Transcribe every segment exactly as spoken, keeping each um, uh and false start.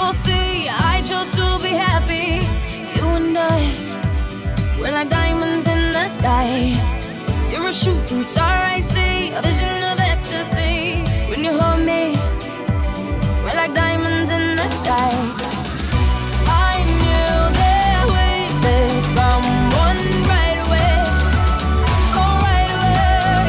will see. I chose to be happy. You and I, we're like diamonds in the sky. You're a shooting star, I see, a vision of ecstasy. When you hold me, we're like diamonds in the sky. I knew that we'd become one right away. Oh, right away.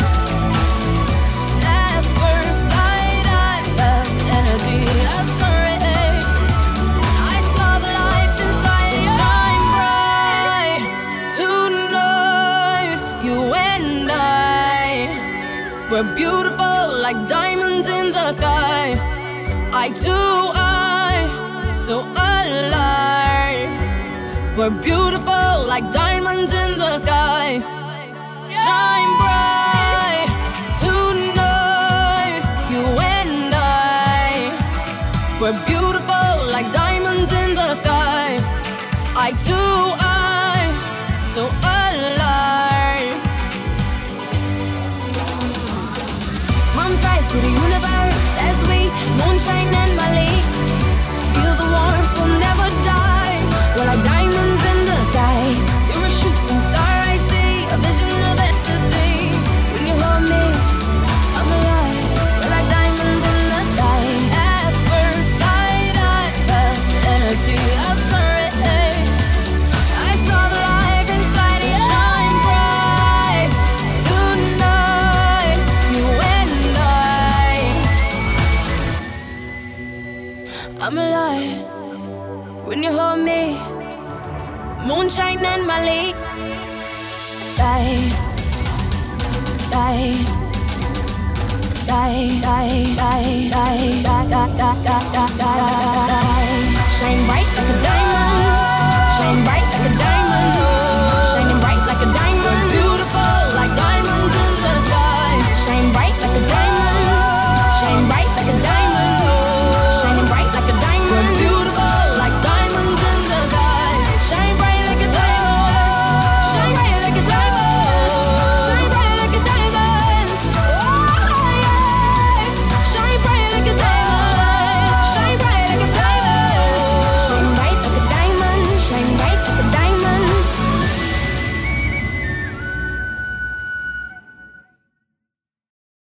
At first sight, I felt energy of sun ray. I saw the light inside you. Shine bright tonight. You and I, we're beautiful like diamonds in the sky. Eye to eye, so alive. We're beautiful like diamonds in the sky. Shine bright tonight, you and I. We're beautiful like diamonds in the sky. Eye to eye, so alive. Mom's rise to the universe as we moonshine and Malik. Feel the warmth, will never die. We're like diamonds in the sky. You're a shooting star, I see, a vision of ecstasy. When you hold me, I'm alive. We're like diamonds in the sky. At first sight, I felt energy of sun ray. I saw the light inside you. Shine bright tonight, you and I. I'm alive when you hold me. Moonshine and Malik. Sky, sky, sky, sky, sky, sky, sky, sky, sky, sky, sky. Shine bright like a diamond.